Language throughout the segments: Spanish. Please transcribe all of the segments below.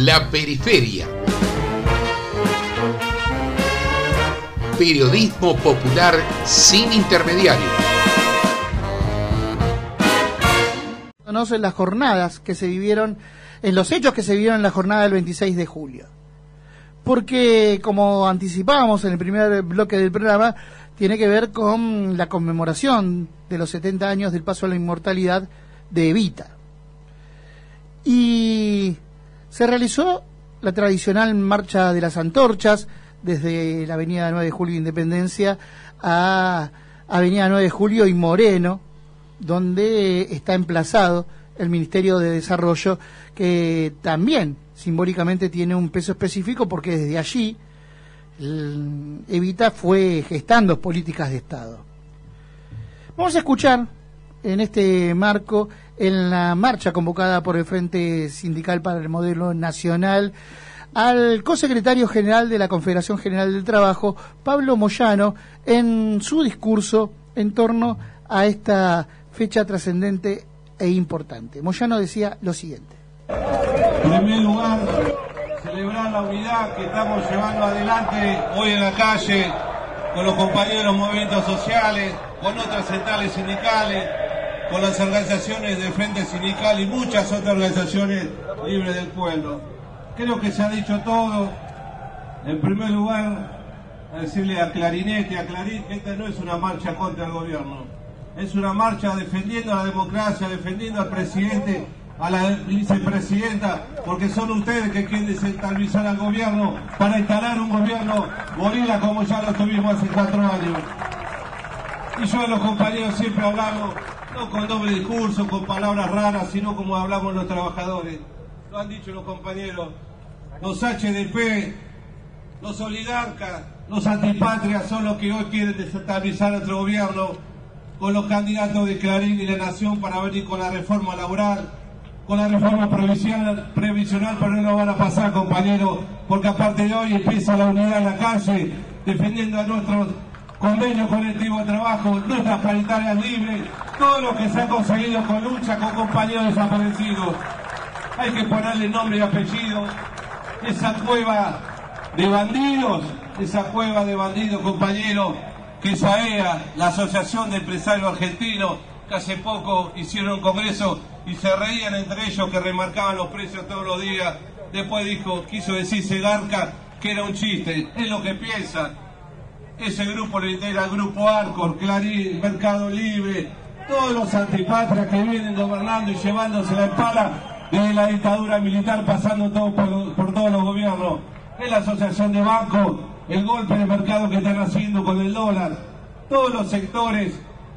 La Periferia. Periodismo popular sin intermediario. En las jornadas que se vivieron, en los hechos que se vivieron en la jornada del 26 de julio. Porque, como anticipábamos en el primer bloque del programa, tiene que ver con la conmemoración de los 70 años del paso a la inmortalidad de Evita. Y se realizó la tradicional marcha de las antorchas desde la avenida 9 de Julio Independencia a avenida 9 de Julio y Moreno, donde está emplazado el Ministerio de Desarrollo, que también simbólicamente tiene un peso específico porque desde allí Evita fue gestando políticas de Estado. Vamos a escuchar en este marco, en la marcha convocada por el Frente Sindical para el Modelo Nacional, al cosecretario general de la Confederación General del Trabajo, Pablo Moyano, en su discurso en torno a esta fecha trascendente e importante. Moyano decía lo siguiente. En primer lugar, celebrar la unidad que estamos llevando adelante hoy en la calle con los compañeros de los movimientos sociales, con otras centrales sindicales, con las organizaciones del Frente Sindical y muchas otras organizaciones libres del pueblo. Creo que se ha dicho todo. En primer lugar, a decirle a Clarinete, a Clarín, que esta no es una marcha contra el gobierno. Es una marcha defendiendo la democracia, defendiendo al presidente, a la vicepresidenta, porque son ustedes que quieren desestabilizar al gobierno para instalar un gobierno gorila como ya lo tuvimos hace 4 años. Y yo a los compañeros siempre hablamos, no con doble discurso, con palabras raras, sino como hablamos los trabajadores. Lo han dicho los compañeros, los HDP, los oligarcas, los antipatrias son los que hoy quieren desestabilizar nuestro gobierno con los candidatos de Clarín y La Nación para venir con la reforma laboral, con la reforma previsional, pero no lo van a pasar, compañeros, porque a partir de hoy empieza la unidad en la calle, defendiendo a nuestros convenios colectivos de trabajo, nuestras paritarias libres, todo lo que se ha conseguido con lucha con compañeros desaparecidos. Hay que ponerle nombre y apellido. Esa cueva de bandidos, compañeros, que SAEA, la Asociación de Empresarios Argentinos, que hace poco hicieron un congreso y se reían entre ellos que remarcaban los precios todos los días. Después quiso decir Segarca que era un chiste. Es lo que piensa. Ese grupo lo integra el Grupo Arcor, Clarín, Mercado Libre, todos los antipatrias que vienen gobernando y llevándose la espalda desde la dictadura militar, pasando todo por todos los gobiernos. Es la Asociación de Bancos, el golpe de mercado que están haciendo con el dólar. Todos los sectores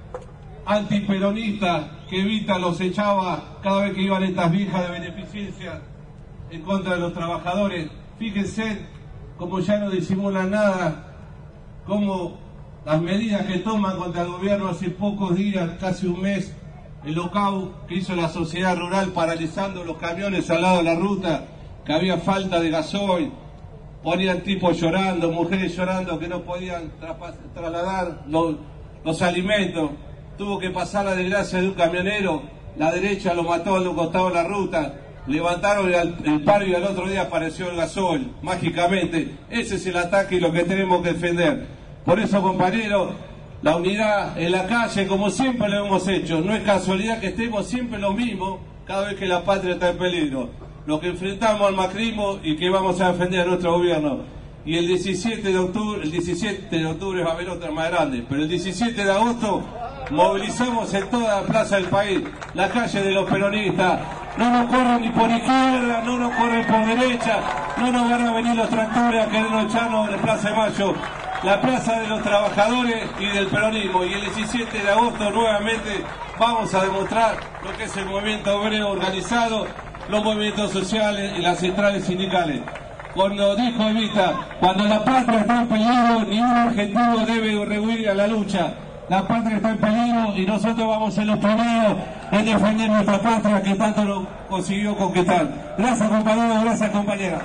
antiperonistas que Evita los echaba cada vez que iban estas viejas de beneficencia en contra de los trabajadores. Fíjense como ya no disimulan nada, como las medidas que toman contra el gobierno hace pocos días, casi un mes, el lockout que hizo la sociedad rural paralizando los camiones al lado de la ruta, que había falta de gasoil, ponían tipos llorando, mujeres llorando que no podían trasladar los alimentos. Tuvo que pasar la desgracia de un camionero, la derecha lo mató al costado de la ruta, levantaron el paro y al otro día apareció el gasoil, mágicamente. Ese es el ataque y lo que tenemos que defender. Por eso, compañeros, la unidad en la calle, como siempre lo hemos hecho. No es casualidad que estemos siempre lo mismo cada vez que la patria está en peligro. Lo que enfrentamos al macrismo y que vamos a defender a nuestro gobierno. Y el 17 de octubre va a haber otra más grande, pero el 17 de agosto movilizamos en toda la plaza del país, la calle de los peronistas. No nos corren ni por izquierda, no nos corren por derecha, no nos van a venir los tractores a querernos echarnos de Plaza de Mayo. La plaza de los trabajadores y del peronismo. Y el 17 de agosto nuevamente vamos a demostrar lo que es el movimiento obrero organizado, los movimientos sociales y las centrales sindicales. Cuando dijo Evita, cuando la patria está en peligro, ningún argentino debe rehuir a la lucha. La patria está en peligro y nosotros vamos a ser los primeros en defender nuestra patria que tanto lo consiguió conquistar. Gracias, compañeros, gracias, compañeras.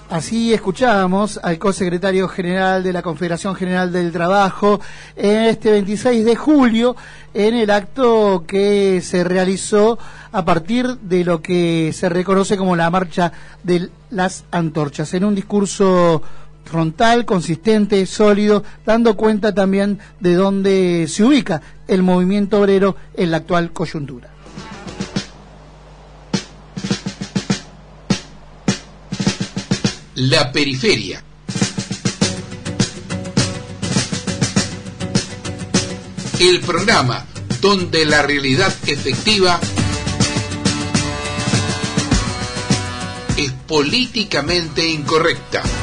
Así escuchábamos al cosecretario general de la Confederación General del Trabajo en este 26 de julio en el acto que se realizó a partir de lo que se reconoce como la marcha de las antorchas, en un discurso frontal, consistente, sólido, dando cuenta también de dónde se ubica el movimiento obrero en la actual coyuntura. La periferia. El programa donde la realidad efectiva es políticamente incorrecta.